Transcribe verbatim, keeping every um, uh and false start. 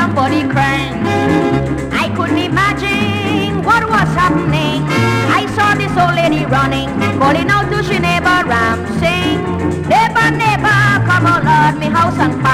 somebody crying. I couldn't imagine what was happening. I saw this old lady running, calling out to she neighbor Ram, saying, neighbor, neighbor, come on, Lord, me house on fire.